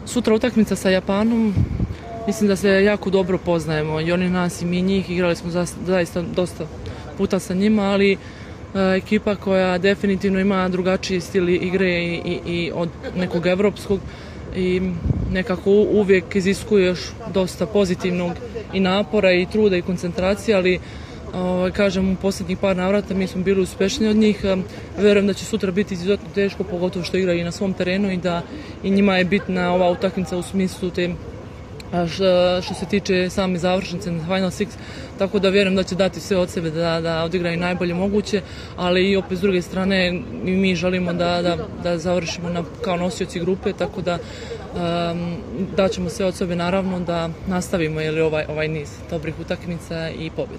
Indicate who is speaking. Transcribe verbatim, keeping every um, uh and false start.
Speaker 1: Sutra utakmica sa Japanom, mislim da se jako dobro poznajemo i oni nas i mi njih, igrali smo zaista dosta puta sa njima, ali ekipa koja definitivno ima drugačiji stil igre i, i, i od nekog evropskog i nekako uvijek iziskuje još dosta pozitivnog i napora i truda i koncentracije, ali o, kažem u posljednjih par navrata mi smo bili uspješniji od njih. Verujem da će sutra biti izuzetno teško, pogotovo što igraju i na svom terenu i da i njima je bitna ova utakmica u smislu te što se tiče same završnice na Final Six, tako da vjerujem da će dati sve od sebe da, da odigraju najbolje moguće, ali i opet s druge strane i mi želimo da, da, da završimo na, kao nosioci grupe, tako da um, daćemo sve od sebe naravno da nastavimo jeli, ovaj, ovaj niz dobrih utakmica i pobjeda.